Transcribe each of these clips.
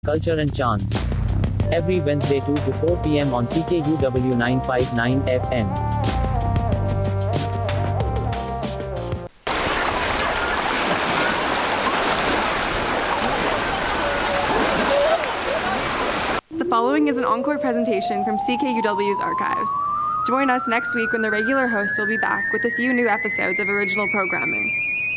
Culture and Chants. Every Wednesday 2 to 4 p.m. on CKUW 959 FM. The following is an encore presentation from CKUW's archives. Join us next week when the regular host will be back with a few new episodes of original programming.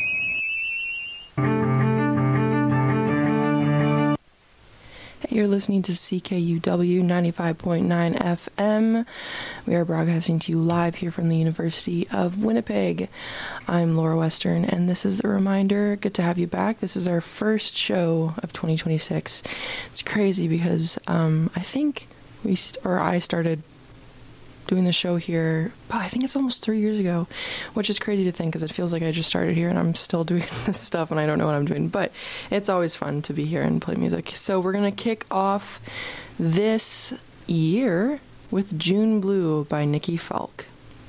You're listening to CKUW 95.9 FM. We are broadcasting to you live here from the University of Winnipeg. I'm Laura Western, and this is The Reminder. Good to have you back. This is our first show of 2026. It's crazy because I think I started doing the show here, I think it's almost 3 years ago, which is crazy to think because it feels like I just started here and I'm still doing this stuff and I don't know what I'm doing, but it's always fun to be here and play music. So we're going to kick off this year with June Blue by Nikki Falk.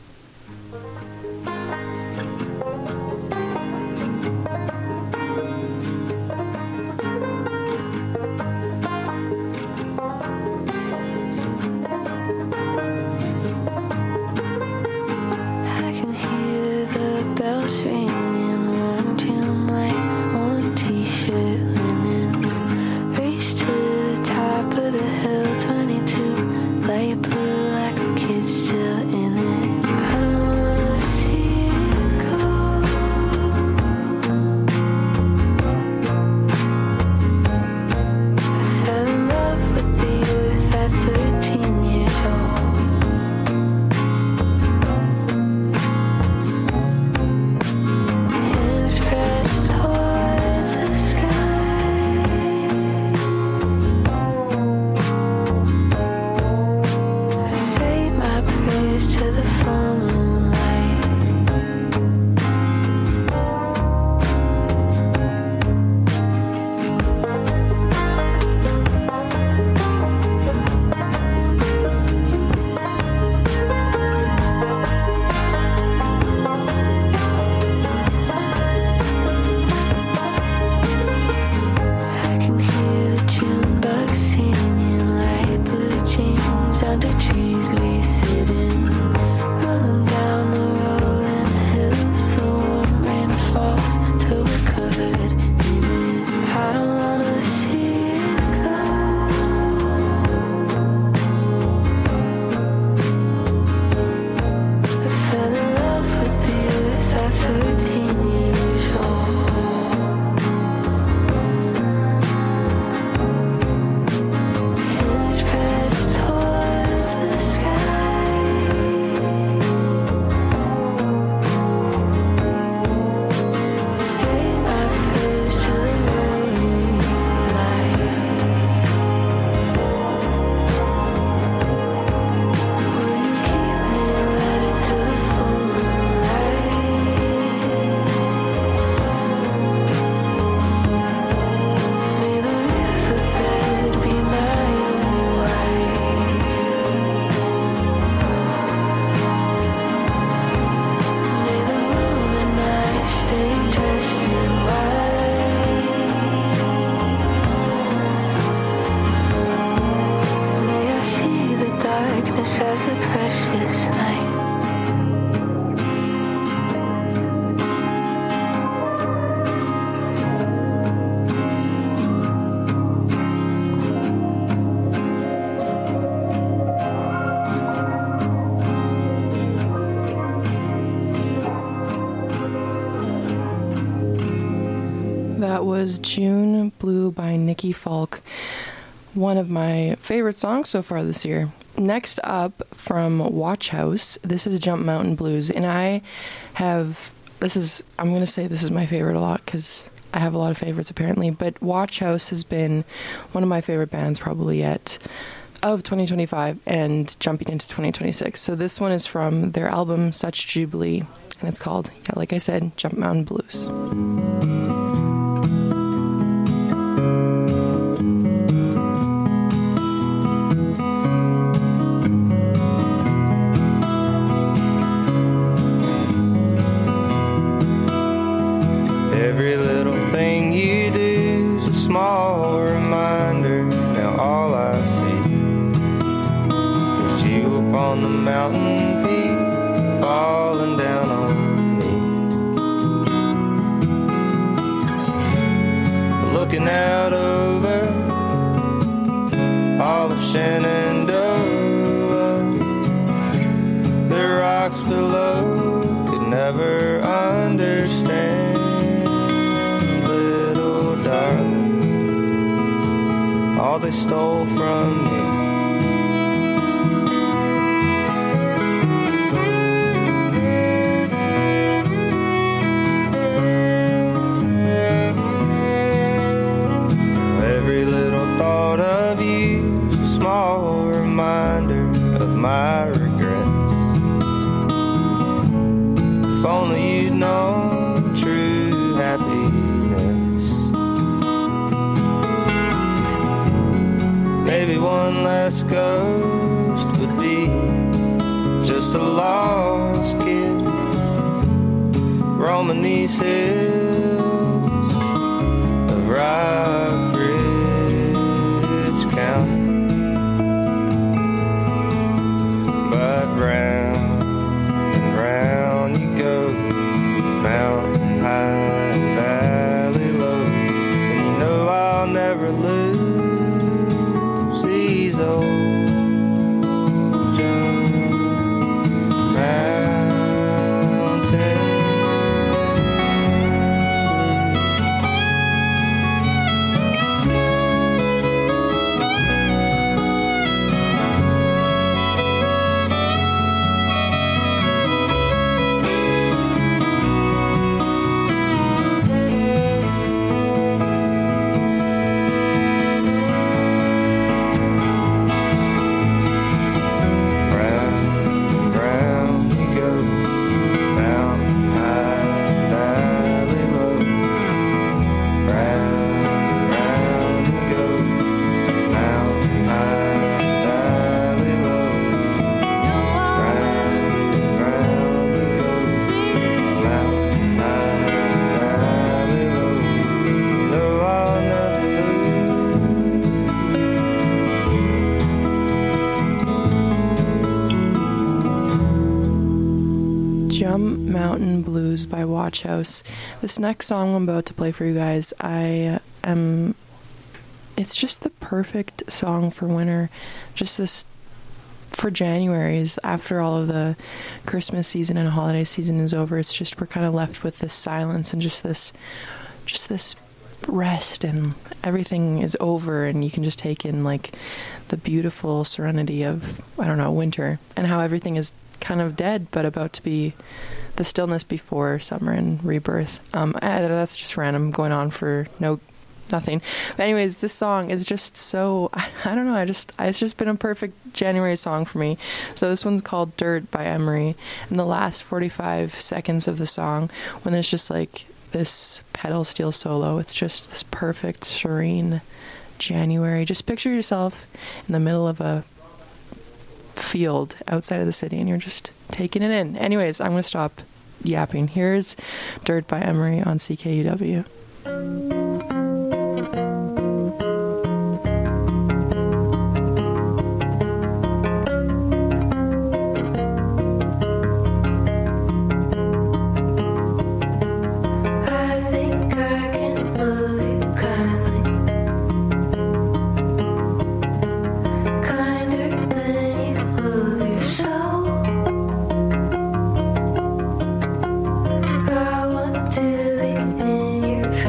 Was June Blue by Nikki Falk, one of my favorite songs so far this year. Next up from Watch House, this is Jump Mountain Blues, and I'm going to say this is my favorite a lot because I have a lot of favorites apparently, but Watch House has been one of my favorite bands probably yet of 2025 and jumping into 2026. So this one is from their album Such Jubilee, and it's called, like I said, Jump Mountain Blues. Every little thing you do is a small reminder a mountain peak, falling down on me. Looking out over all of Shenandoah, the rocks below could never understand, little darling, all they stole from me. Every little thought of you's a small reminder of my regrets. If only you'd known true happiness. Maybe one less ghost would be just a lost kid roaming these hills of Rockridge County. But round and round you go, mountain high and valley low, and you know I'll never lose these old mountains. Jump Mountain Blues by Watch House. This next song I'm about to play for you guys, it's just the perfect song for winter. Just this for January's, after all of the Christmas season and holiday season is over. It's just, we're kind of left with this silence and just this rest, and everything is over, and you can just take in like the beautiful serenity of, I don't know, winter, and how everything is kind of dead but about to be the stillness before summer and rebirth. That's just random, going on for nothing. But anyways, this song is just so, I don't know, it's just been a perfect January song for me. So this one's called Dirt by Emery, and the last 45 seconds of the song, when there's just like this pedal steel solo, it's just this perfect, serene January. Just picture yourself in the middle of a field outside of the city, and you're just taking it in. Anyways, I'm going to stop yapping. Here's Dirt by Emery on CKUW. I want to be in your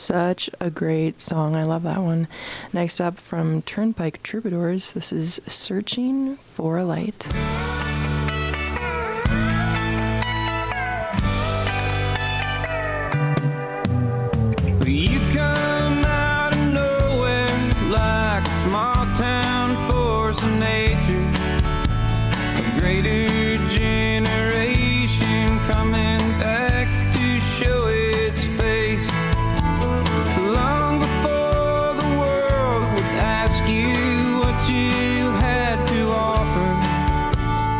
Such a great song. I love that one. Next up from Turnpike Troubadours, this is Searching for a Light. You come out of nowhere like a small town force of nature, a greater generation coming back to show its face. Long before the world would ask you what you had to offer,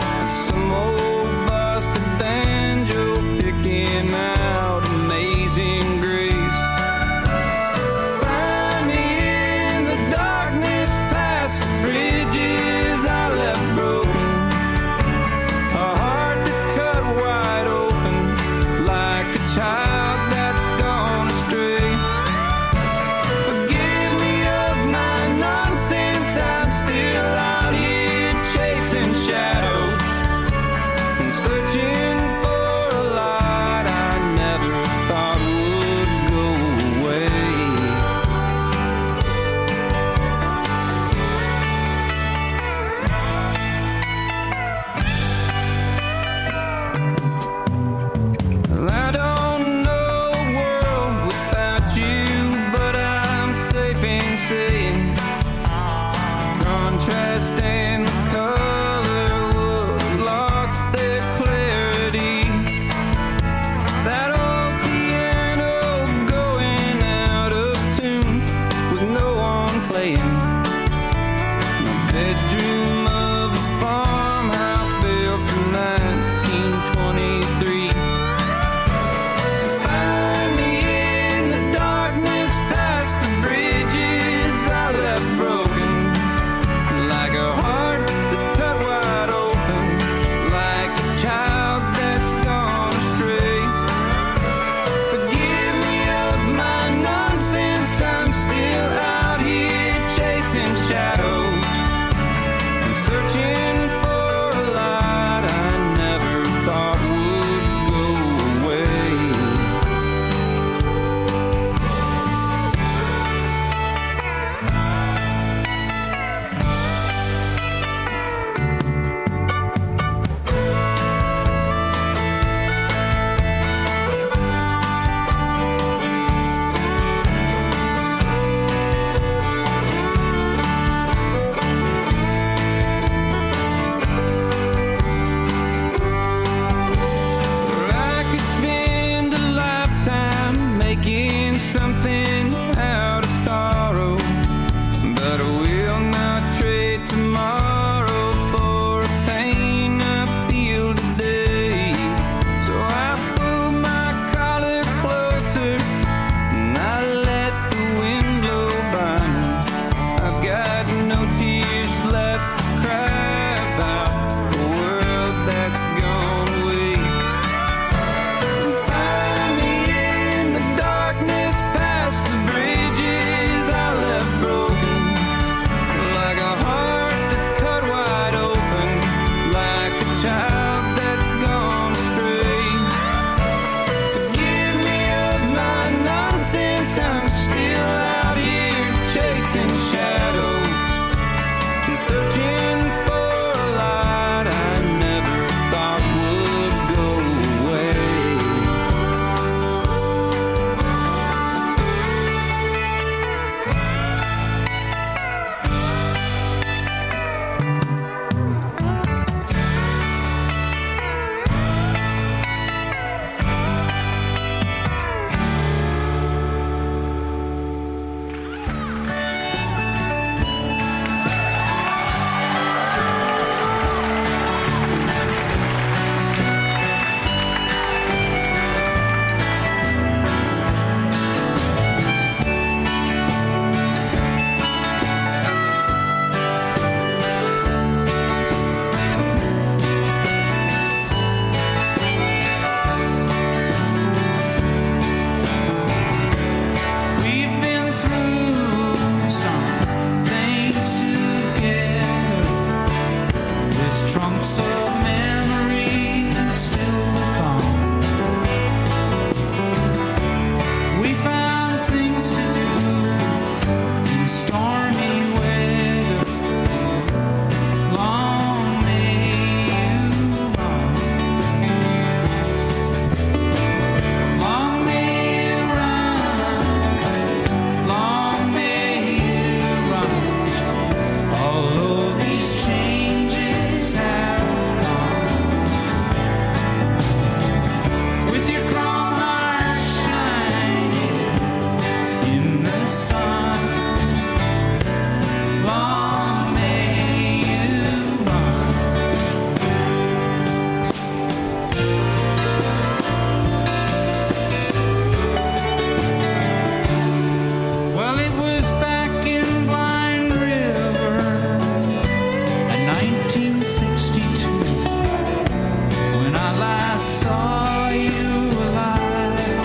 saw you alive.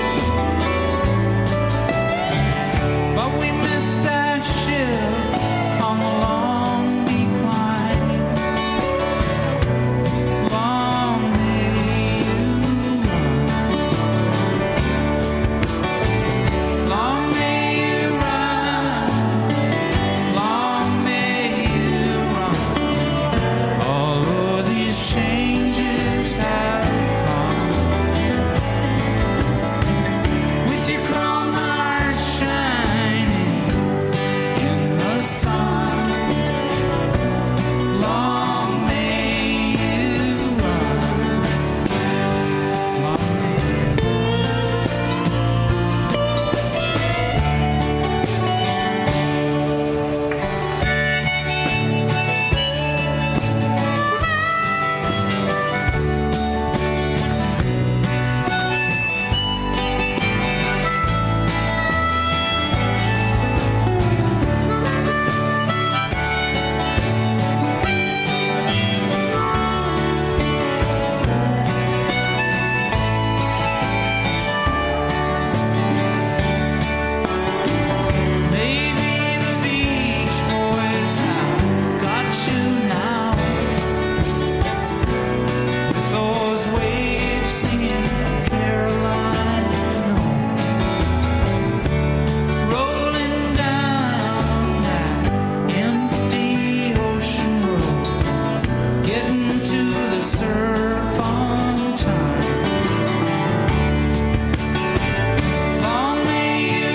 But we missed that ship on the long decline. Long may you run. Long may you run. Long may you run. All of these changes have come. With your chrome heart shining in the sun. Long may you run. Long may you Maybe the Beach Boys have got you now. With those waves singing Caroline, rolling down that empty ocean road, getting to the surf on time. Long may you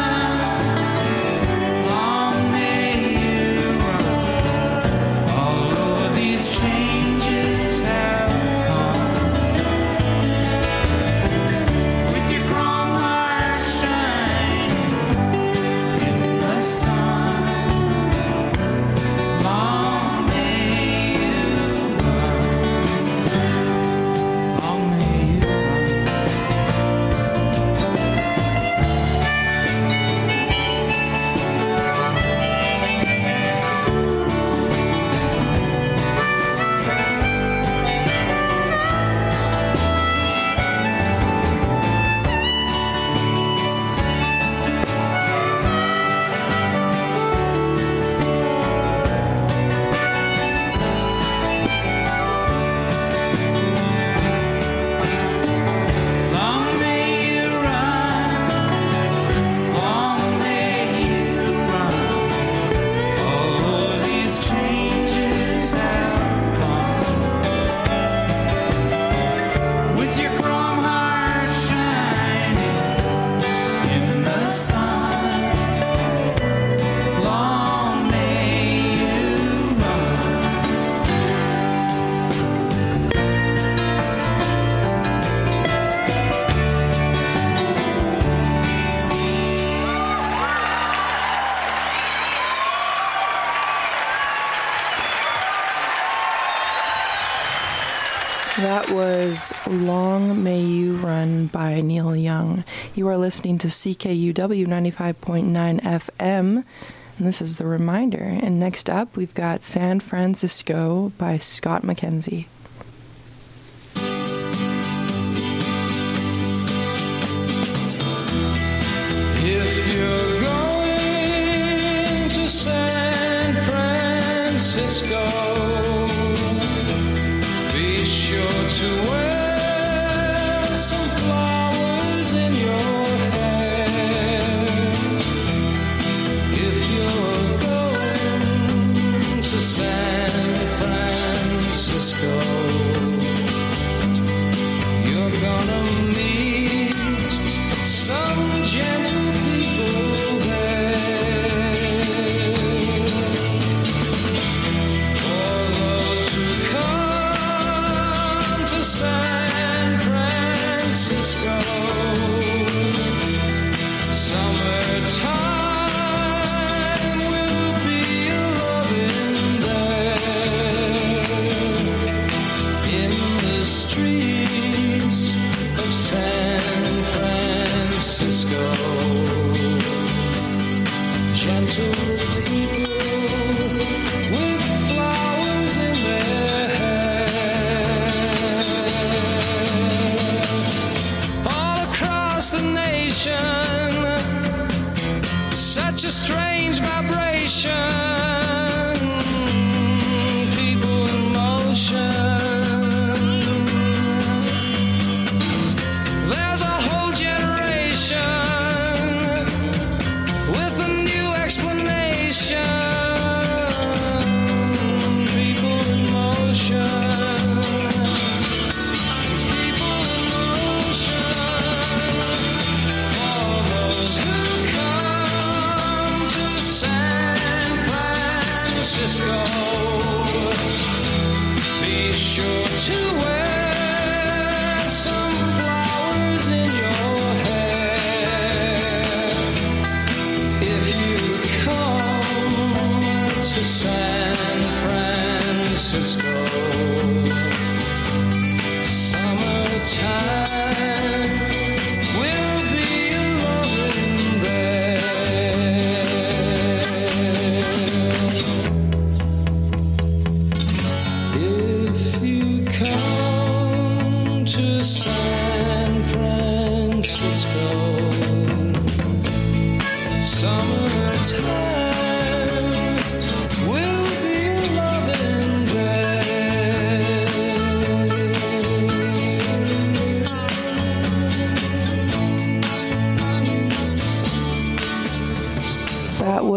run. Long may you run. All of these changes have come. With your chrome heart shining in the sun. Long may you run. Long may you run. Long may you run. Long may you run. All of these changes have come. With your chrome heart shining in the sun. Long may you run. That was Long May You Run by Neil Young. You are listening to CKUW 95.9 FM, and this is The Reminder. And next up, we've got San Francisco by Scott McKenzie. If you're going to San Francisco, be sure to wear some flowers in your hair. If you're going to San Francisco, you're gonna meet some gentle people there. For those who come to San Francisco, summertime will be a loving there. In the streets of San Francisco, gentle people with flowers in their hair.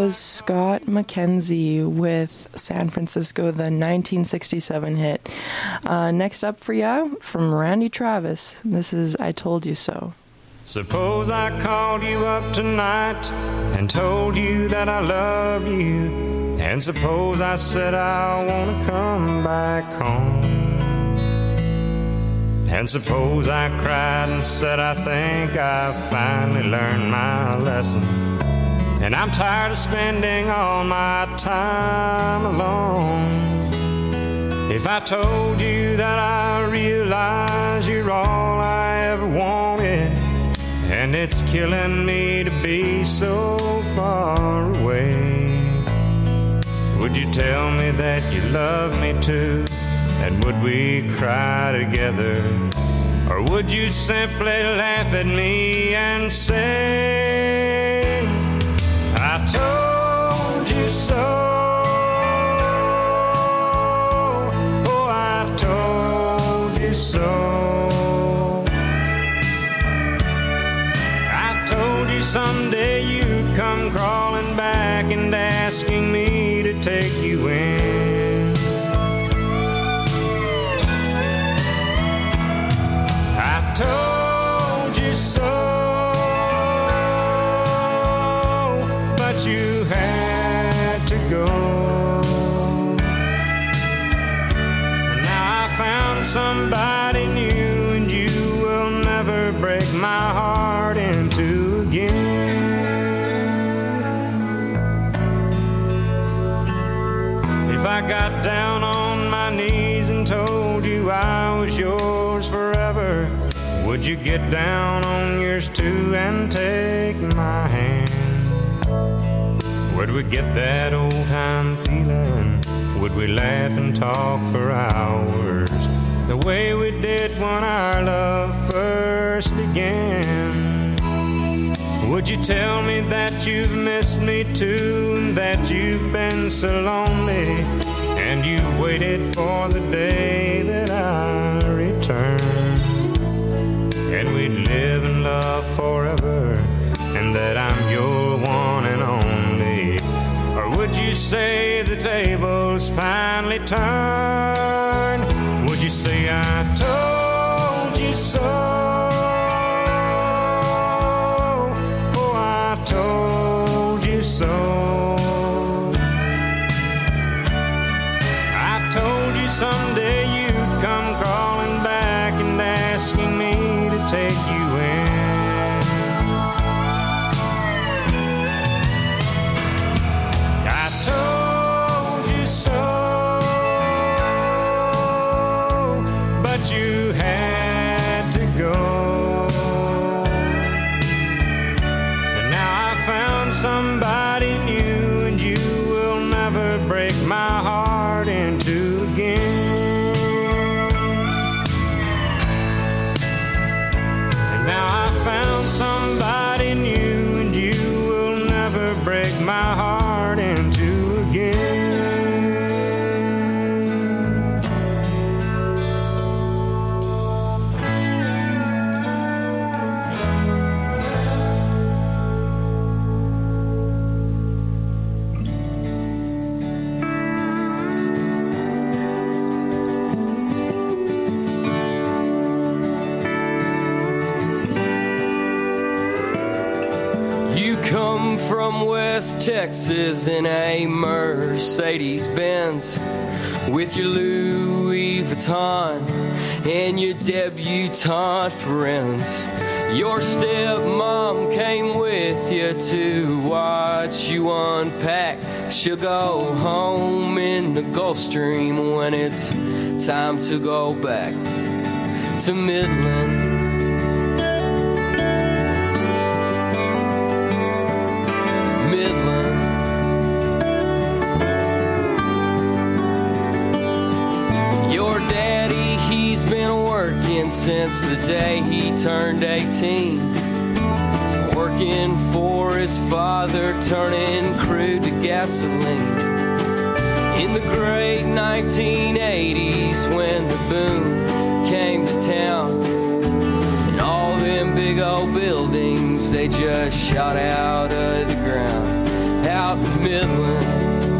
was Scott McKenzie with San Francisco, the 1967 hit. Next up for you, from Randy Travis, this is I Told You So. Suppose I called you up tonight and told you that I love you, and suppose I said I want to come back home, and suppose I cried and said I think I finally learned my lesson, and I'm tired of spending all my time alone. If I told you that I realize you're all I ever wanted, and it's killing me to be so far away, would you tell me that you love me too? And would we cry together? Or would you simply laugh at me and say, I told you so? Oh, I told you so. Someday you'd come crawling back and asking me to take you in. I told you so, but you had to go. Now I found somebody new, and you will never break my heart in two again. If I got down on my knees and told you I was yours forever, would you get down on yours too and take my hand? Would we get that old time feeling? Would we laugh and talk for hours the way we did when our love first began? Would you tell me that you've missed me too, and that you've been so lonely, and you waited for the day that I return, and we'd live in love forever, and that I'm your one and only? Or would you say the tables finally turned? Would you say I told you so? Told you so. I told you someday you'd come crawling back and asking me to take you in. I told you so, but you had to go. Somebody new, and you will never break my heart in two again. And now I found somebody new, and you will never break my heart in two again. West Texas in a Mercedes-Benz with your Louis Vuitton and your debutante friends. Your stepmom came with you to watch you unpack. She'll go home in the Gulf Stream when it's time to go back to Midland. Since the day he turned 18, working for his father, turning crude to gasoline. In the great 1980s, when the boom came to town, and all them big old buildings, they just shot out of the ground. How out in Midland.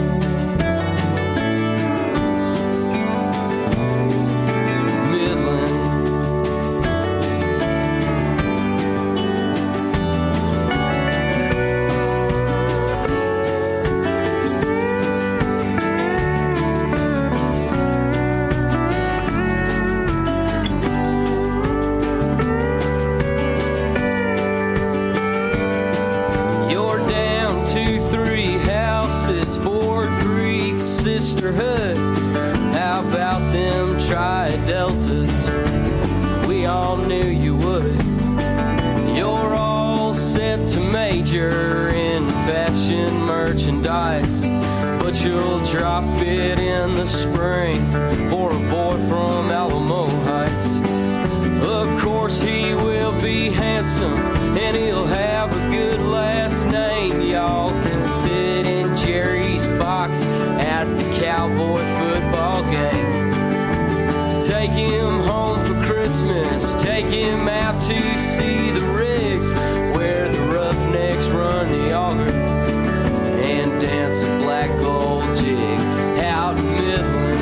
Sisterhood, how about them Tri-Deltas? We all knew you would. You're all set to major in fashion merchandise, but you'll drop it in the spring for a boy from Alamo Heights. Of course he will be handsome and he'll have a good last name. Y'all can sit in Jerry's box at the Cowboy football game. Take him home for Christmas, take him out to see the rigs where the Roughnecks run the auger and dance a black gold jig out in Midland.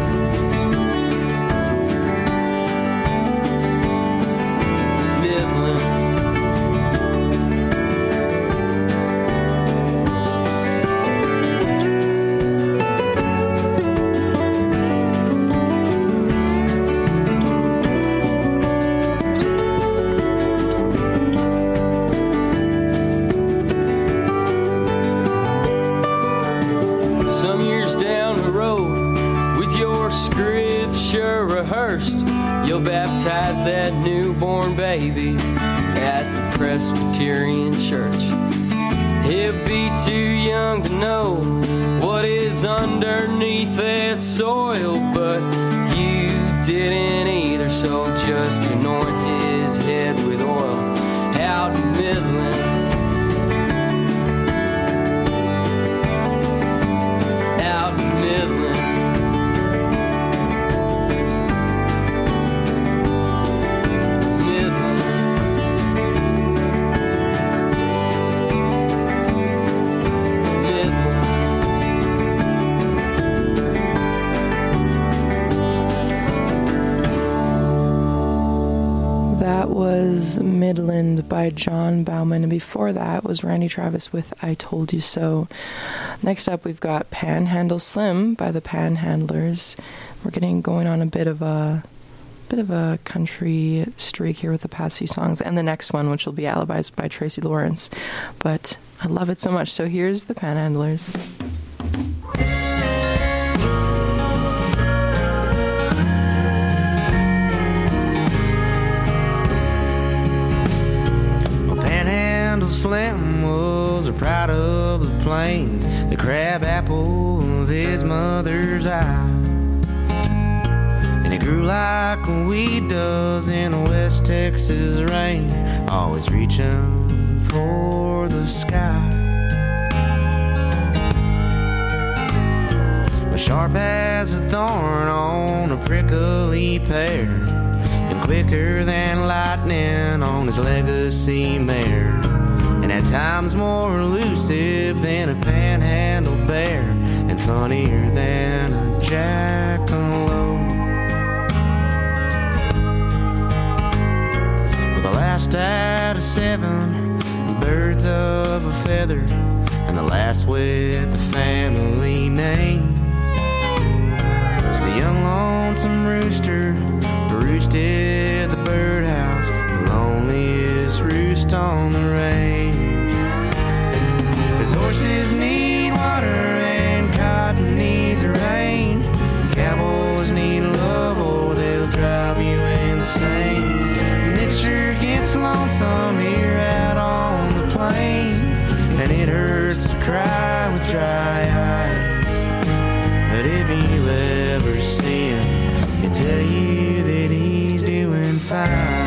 You'll baptize that newborn baby at the Presbyterian Church. He'll be too young to know what is underneath that soil, but you didn't either, so just anoint his head with oil out in Midland. Out in Midland. Was Midland by John Bauman, and before that was Randy Travis with I Told You So. Next up we've got Panhandle Slim by the Panhandlers. We're getting going on a bit of a country streak here with the past few songs, and the next one, which will be Alibis by Tracy Lawrence, but I love it so much. So here's the Panhandlers. Slim was a pride of the plains, the crab apple of his mother's eye. And he grew like a weed does in a West Texas rain, always reaching for the sky. Was sharp as a thorn on a prickly pear, and quicker than lightning on his legacy mare. And at times more elusive than a panhandle bear, and funnier than a jackalope. Well, the last out of 7 birds of a feather, and the last with the family name. It's the young lonesome rooster who roosted the birdhouse, the loneliest roost on the range. His horses need water and cotton needs rain. Cowboys need love or they'll drive you insane. And it sure gets lonesome here out on the plains, and it hurts to cry with dry eyes. But if you ever see him, he'll tell you that he's doing fine.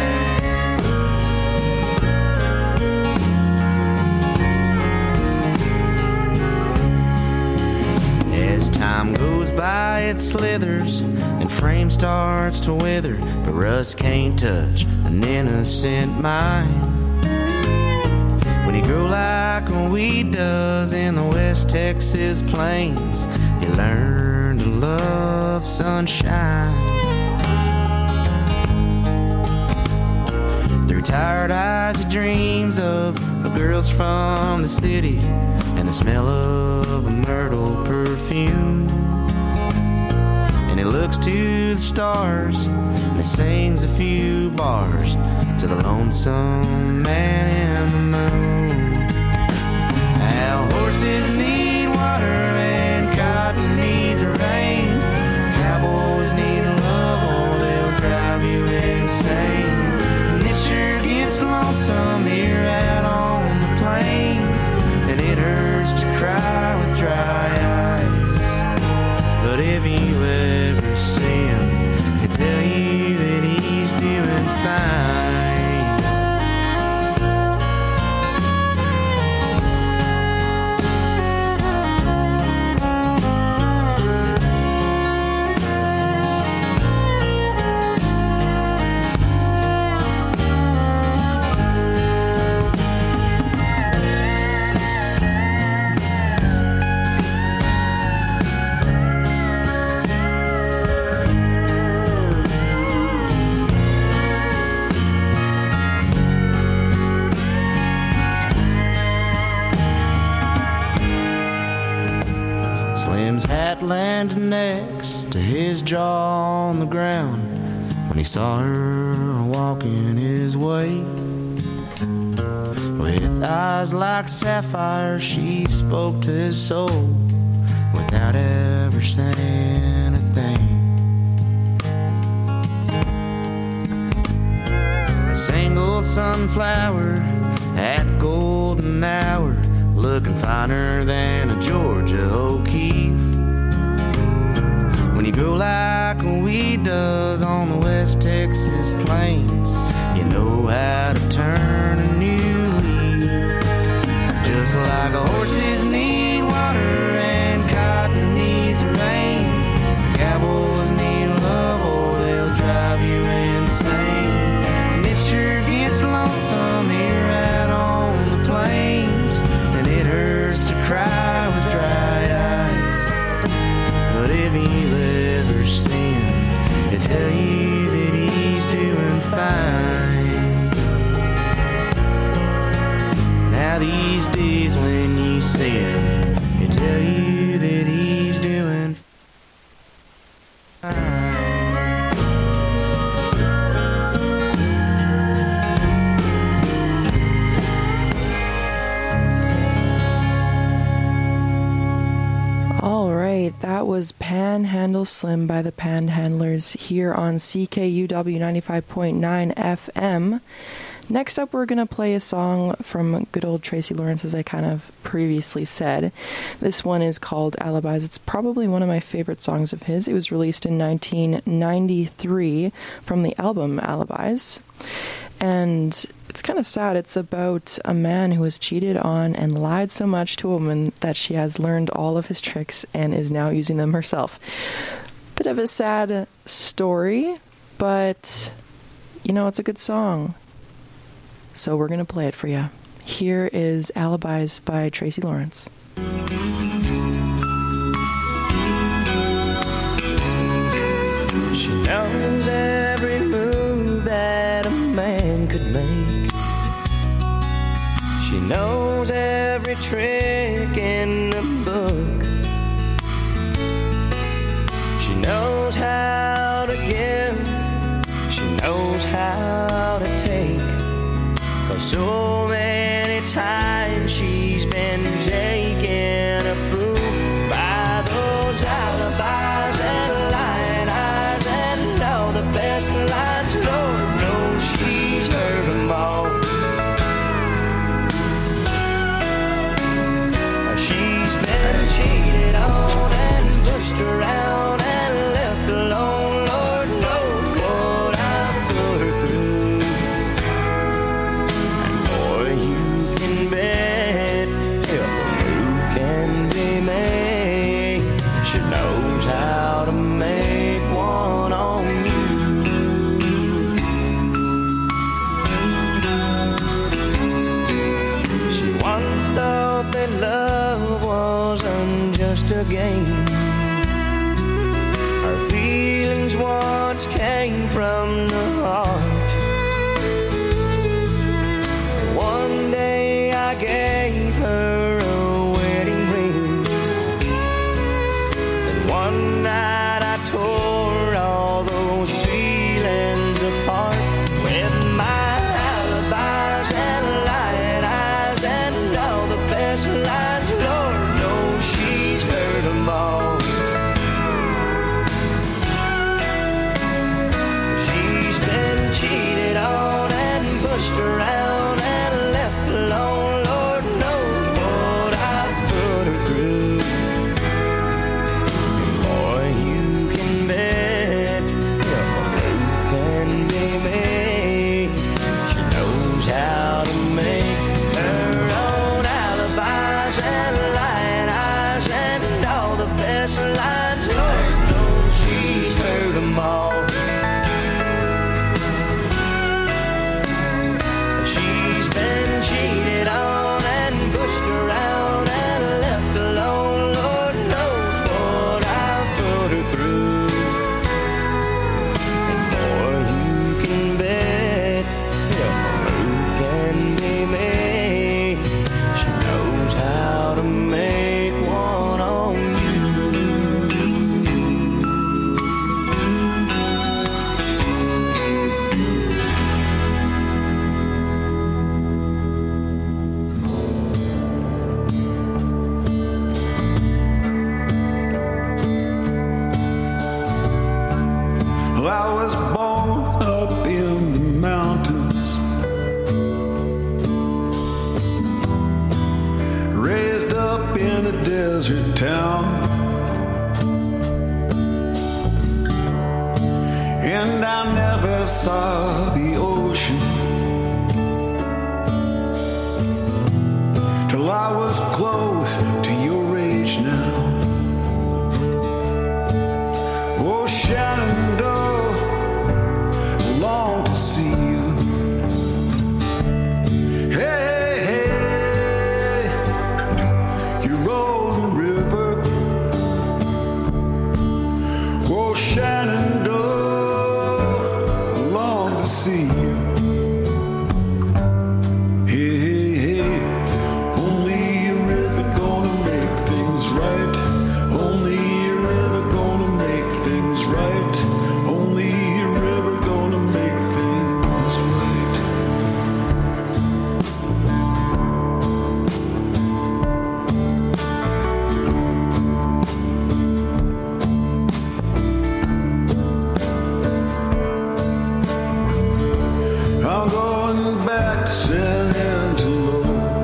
Time goes by, it slithers, and frame starts to wither, but rust can't touch an innocent mind. When you grow like like a weed does in the West Texas plains. You learn to love sunshine. Through tired eyes, he dreams of girls from the city and the smell of a myrtle perfume. And he looks to the stars and he sings a few bars to the lonesome man in the moon. How horses need water and cotton needs rain. Cowboys need love or they'll drive you insane. And this sure gets lonesome here out on the plains, and it hurts to cry with dry eyes. But if you ever see him, he'll tell you that he's doing fine. Slim's hat landed next to his jaw on the ground when he saw her walking his way. With eyes like sapphire, she spoke to his soul without ever saying a thing. A single sunflower at golden hour, looking finer than a Georgia O'Keeffe. When you grow like a weed does on the West Texas plains, you know how to turn a new leaf. Just like a horses need water and cotton needs rain, cowboys need love or they'll drive you insane. And it sure gets lonesome here out on the plains, and it hurts to cry with dry eyes. But if you ever see him, he'll tell you that he's doing fine. Now these days when you see him, he'll tell you that he's doing fine. All right, that was Panhandle Slim by the Panhandlers here on CKUW 95.9 FM. Next up, we're going to play a song from good old Tracy Lawrence, as I kind of previously said. This one is called Alibis. It's probably one of my favorite songs of his. It was released in 1993 from the album Alibis. And it's kind of sad. It's about a man who was cheated on and lied so much to a woman that she has learned all of his tricks and is now using them herself. Bit of a sad story, but, you know, it's a good song. So we're going to play it for you. Here is Alibis by Tracy Lawrence. She knows every move that a man could make. She knows every trick in the book. She knows how to give. She knows how to take. 'Cause so many times she's been taken a fool by those alibis and lying eyes and all the best lines. Lord knows she's heard them all. She's been cheated on and pushed around and left alone. Lord knows what I've put her through. And boy, name. Our feelings once came from the heart. One day I gave her a wedding ring, and one night I tore all those feelings apart with my alibis and light eyes and all the best lines. Lord knows she's heard them all. She's been cheated on and pushed around and left alone. Lord knows what I've put her through. Boy, you can bet if a move can be made, she knows how to make her own alibis and light eyes and all the best lines. Lord knows she's heard them all. She's been cheated on and pushed around and left alone. Lord knows what I've put her through. And boy, you can bet if a move can be made, she knows how to make one on you. Well, I was born up in the mountains, raised up in a desert town, and I never saw the ocean till I was close to your age now. Oh, Shenandoah, I long to see you. Hey, hey, you rolling river. Oh, Shenandoah, I long to see you. Hey, hey, hey, only a river gonna make things right. Only a river gonna make things right. Only a river gonna make things right. I'm going back to San Angelo.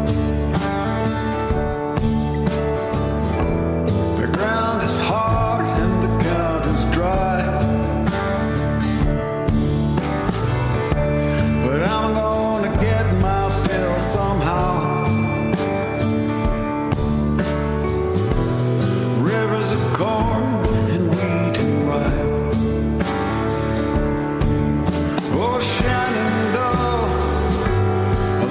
The ground is hard and the count is dry, but I'm gonna get my fill somehow. Rivers of corn and wheat and rye. Oh, Shenandoah, I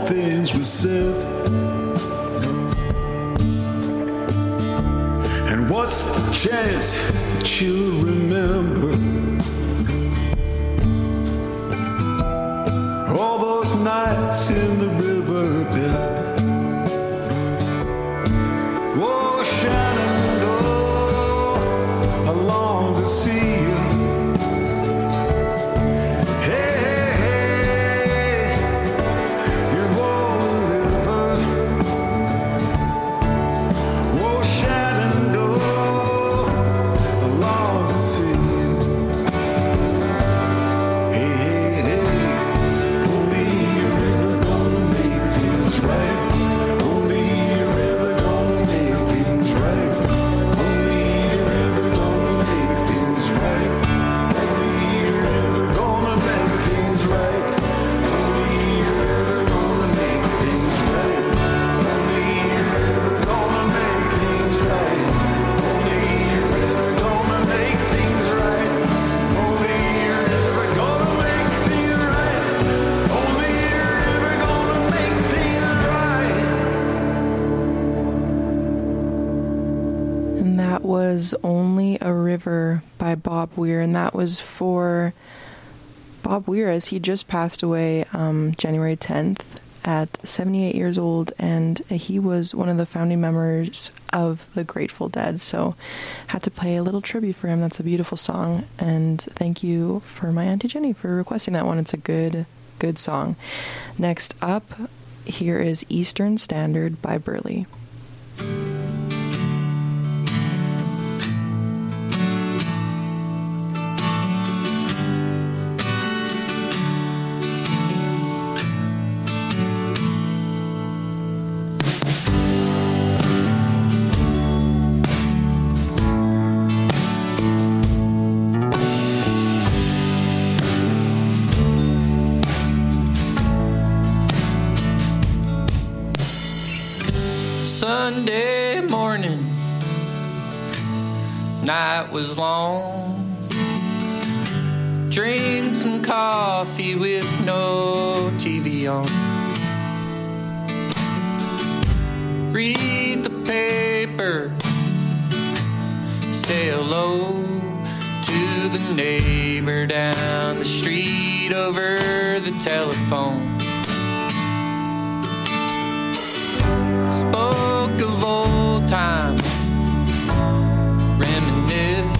things we said. And what's the chance that you'll remember all those nights in the riverbed? Oh, Shenandoah, I long to see you. Hey, hey, hey, you're rolling river. Oh, Shenandoah, I long to see you. Hey, hey, hey, only a river gonna make things right. Only a river gonna make things right. Only a river gonna make things right. Only a river gonna make things right. Only a river gonna make things right. Only a river gonna make things right. Only a river gonna make things right. Only a river gonna make things right. Only a river gonna make things right. And that was Only a River by Bob Weir, and that was for Bob Weir as he just passed away January 10th at 78 years old, and he was one of the founding members of the Grateful Dead, so had to play a little tribute for him. That's a beautiful song, and thank you for my Auntie Jenny for requesting that one. It's a good song. Next up, here is Eastern Standard by Burley. Sunday morning, night was long. Drink some coffee with no TV on. Read the paper, say hello to the neighbor down the street over the telephone. Spoke of old times, reminisce,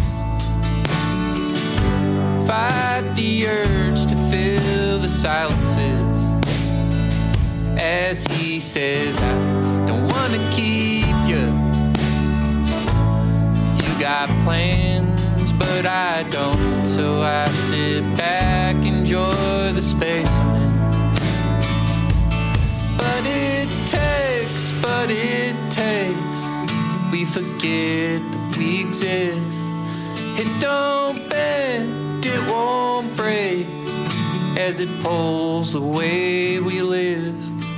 fight the urge to fill the silences. As he says, I don't want to keep you. You got plans, but I don't. So I sit back, enjoy the space I'm in. But it takes, we forget that we exist. It don't bend, it won't break, as it pulls the way we live.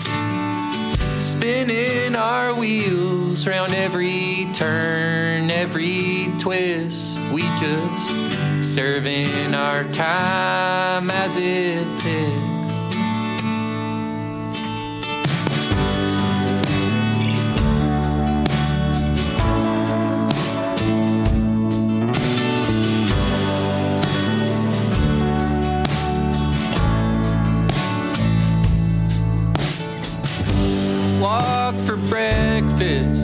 Spinning our wheels round every turn, every twist. We just serving our time as it ticks. Walk for breakfast.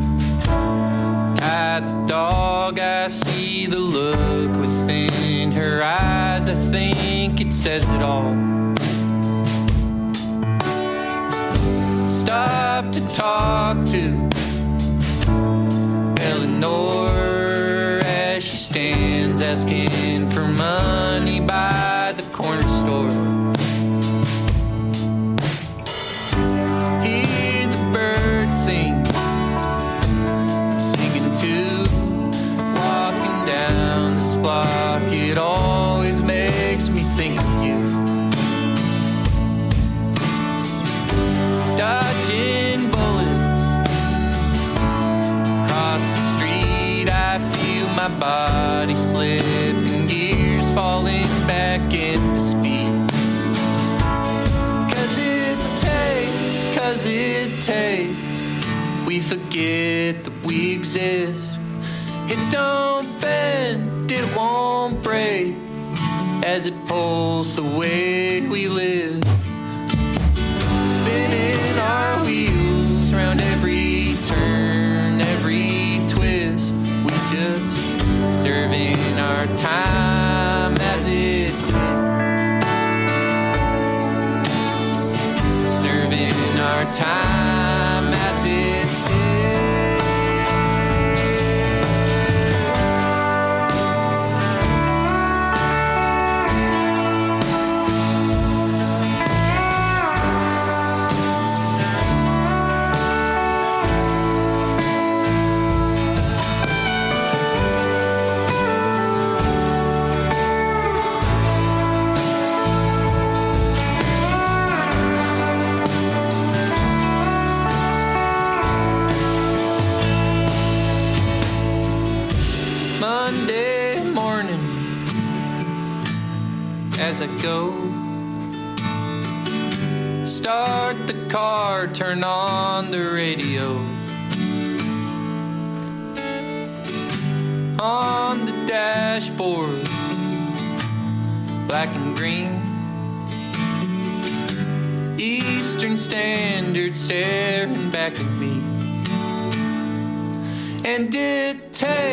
At the dog, I see the look within her eyes. I think it says it all. Stop to talk to Eleanor as she stands asking for money by the corner store. Singing too, walking down this block, it always makes me think of you. Dodging bullets across the street it takes. We forget that we exist. It don't bend, it won't break, as it pulls the way we live. Spinning our wheels round every turn, every twist. We just serving our time as it takes. Serving our time as it Monday morning as I go, start the car, turn on the radio. On the dashboard, black and green, Eastern Standard staring back at me. And it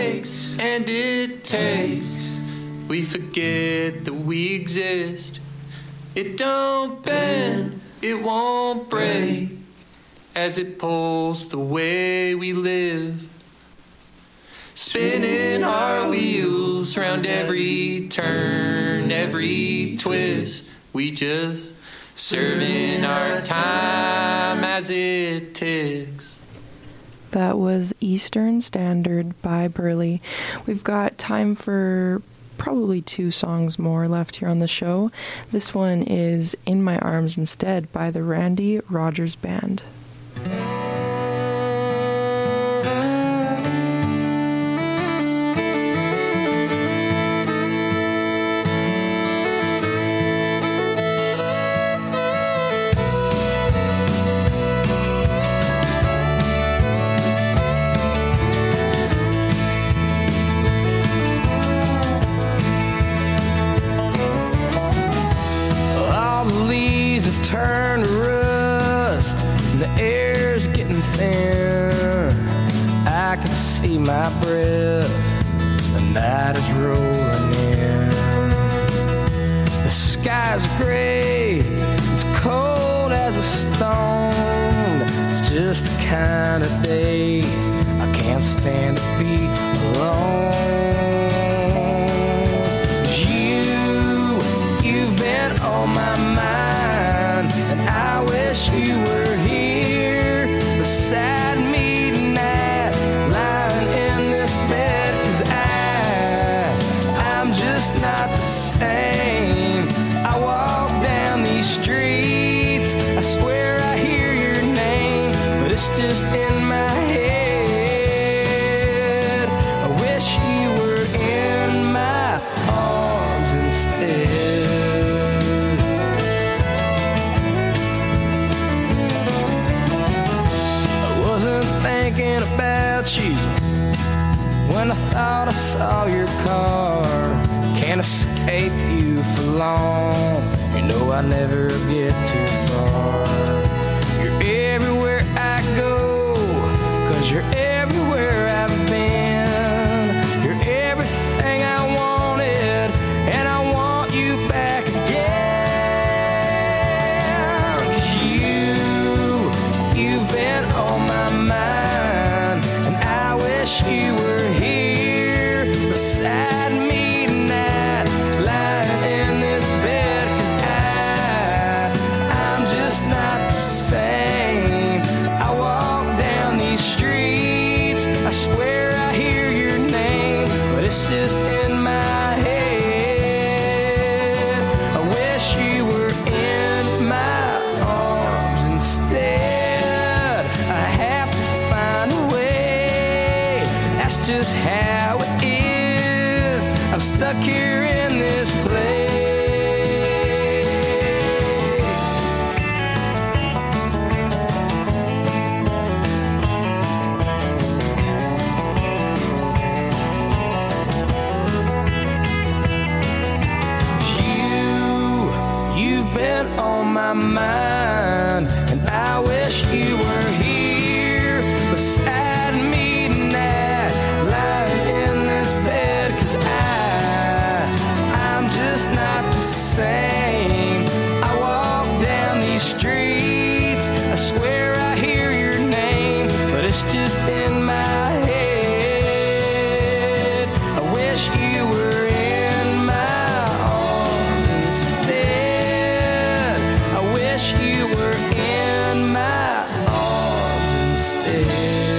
takes, we forget that we exist. It don't bend, it won't break, as it pulls the way we live. Spinning our wheels round every turn, every twist. We just serving our time as it ticks. That was Eastern Standard by Burley. We've got time for probably 2 songs more left here on the show. This one is In My Arms Instead by the Randy Rogers Band. Turn to rust, the air's getting thin. I can see my breath, the night is rolling in. The sky's gray, it's cold as a stone. It's just the kind of day I can't stand to be alone. You've been on my mind, and I wish you were here beside me tonight, lying in this bed, 'cause I'm just not the same. I walk down these streets, I swear I hear your name, but it's just in my head. I wish you were in my arms instead. Thinking about you when I thought I saw your car. Can't escape you for long, you know I never get too far. You're everywhere I go, 'cause you're everywhere I've been. You're everything I wanted, and I want you back again. 'Cause you've been on my mind, and I wish you were here beside me tonight, lying in this bed, 'cause I'm just not the same. I walk down these streets, I swear I hear your name, but it's just in my head. I wish you were in my arms instead. I have to find a way, that's just how it is. I'm stuck here in this place. on my mind. And I wish you were here beside me tonight, lying in this bed, 'cause I'm just not the same. I walk down these streets, I swear I hear your name, but it's just in my head. I wish you were in my arms instead. I wish you were in my arms instead.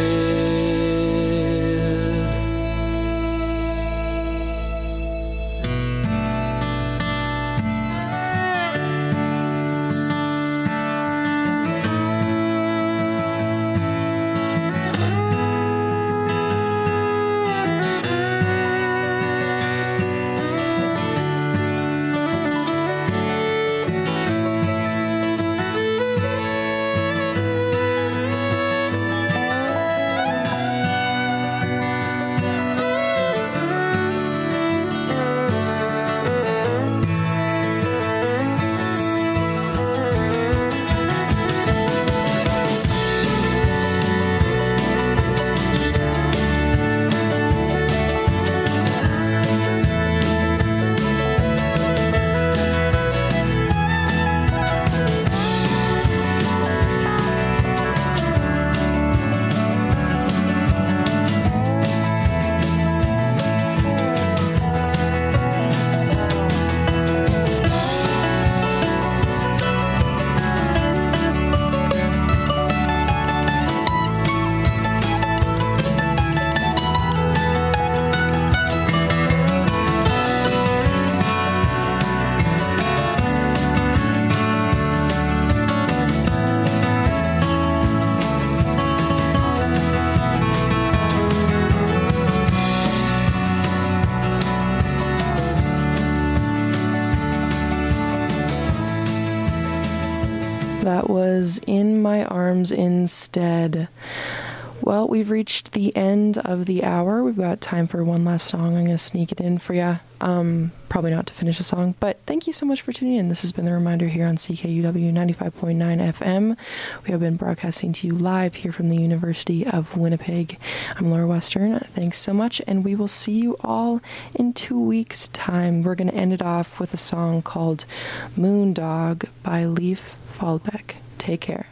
That was In My Arms Instead. Well, we've reached the end of the hour. We've got time for one last song. I'm going to sneak it in for you. Probably not to finish a song, but thank you so much for tuning in. This has been The Reminder here on CKUW 95.9 FM. We have been broadcasting to you live here from the University of Winnipeg. I'm Laura Western. Thanks so much, and we will see you all in 2 weeks' time. We're going to end it off with a song called Moondog by Leif Fallbeck. Take care.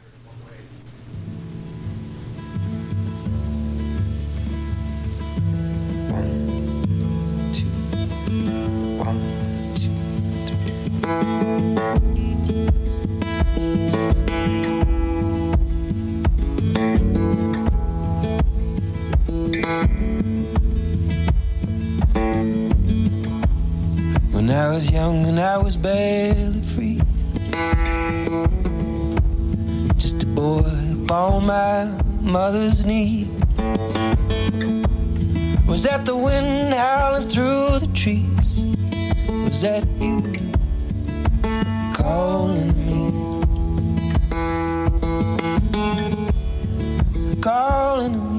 When I was young and I was barely free, just a boy upon my mother's knee. Was that the wind howling through the trees? Was that you calling me? Calling me.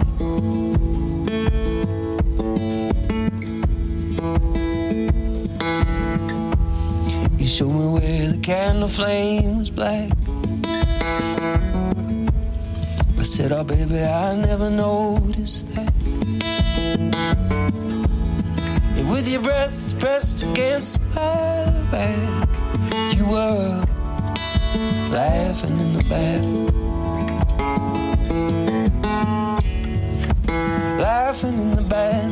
You showed me where the candle flame was black. I said, oh baby, I never noticed that. And with your breasts pressed against my back, you were laughing in the back. Laughing in the back.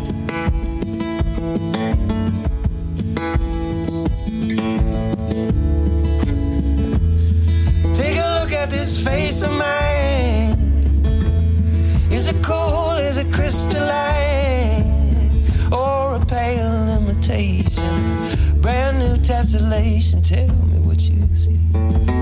Take a look at this face of mine. Is it cool? Is it crystalline? Or a pale imitation? Brand new tessellation. Tell me what you see.